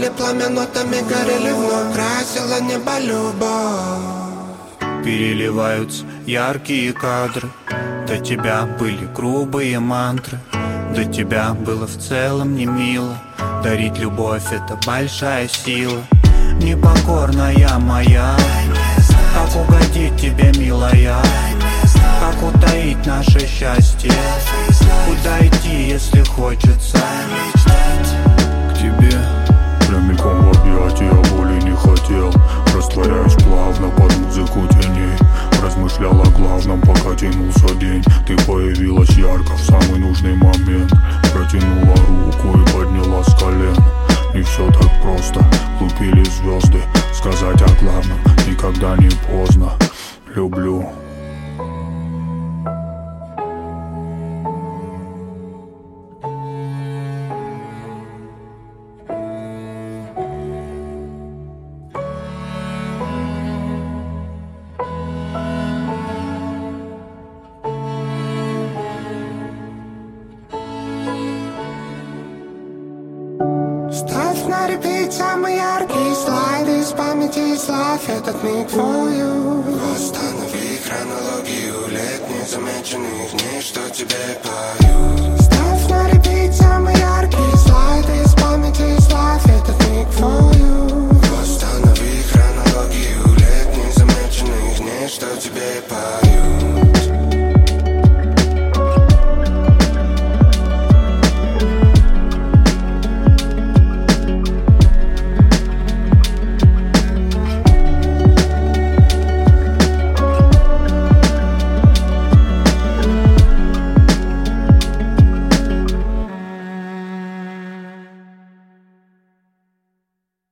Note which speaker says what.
Speaker 1: Пылали пламя, нотами горели вновь. Красила небо любовь.
Speaker 2: Переливаются яркие кадры. До тебя были грубые мантры. До тебя было в целом не мило. Дарить любовь — это большая сила. Непокорная моя, как угодить тебе, милая? Как утаить наше счастье? Куда идти, если хочется?
Speaker 3: К тебе прямиком в объятия, боли не хотел. Растворяюсь плавно под музыку теней. Размышлял о главном, пока тянулся день. Ты появилась ярко в самый нужный момент. Протянула руку и подняла с колен. Не все так просто, лупили звезды. Сказать о главном никогда не поздно. Люблю.
Speaker 1: Ставь на репит самые яркие слайды из памяти и славь этот миг for you. Восстанови хронологию лет незамеченных дней, что тебе пою. Ставь на репит самые яркие слайды из памяти и славь этот миг for you. Восстанови хронологию лет незамеченных дней, что тебе пою.